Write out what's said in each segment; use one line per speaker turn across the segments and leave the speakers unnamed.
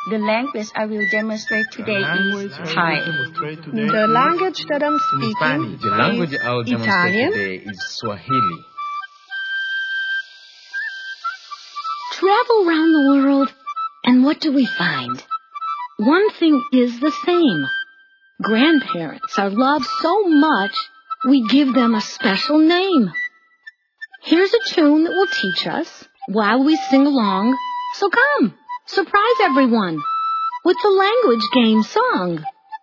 The language I will demonstrate today is Thai.
The language that I'm speaking
The language I'll
is
demonstrate
Italian.
today is Swahili.
Travel around the world, and what do we find? One thing is the same. Grandparents are loved so much, we give them a special name. Here's a tune that will teach us while we sing along. So come, surprise everyone with the language game song.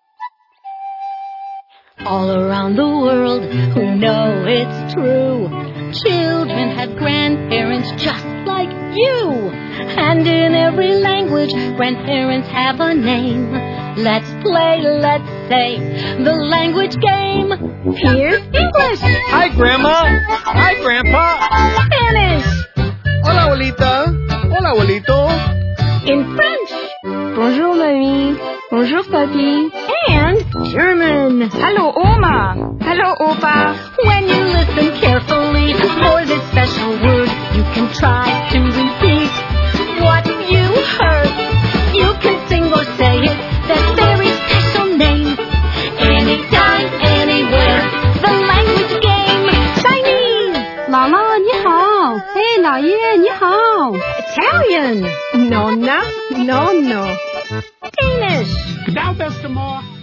All around the world who know it's true, children have grandparents just like you. And in every language, grandparents have a name. Let's play, let's say, the language game. Here's English.
Hi, Grandma. Hi, Grandpa.
Spanish.
Hola, abuelita. Hola, abuelito.
In French.
Bonjour, mamie. Bonjour, papi.
And German.
Hello, Oma. Hello, Opa.
When you listen carefully for this special word, you can try to repeat what you heard. You can sing or say it, that very special name. Anytime, anywhere, the language game. Chinese.
姥姥你好。嘿，姥爷你好。
Italian.
Nonna, nonno.
Danish.
Now, Mr. Moore.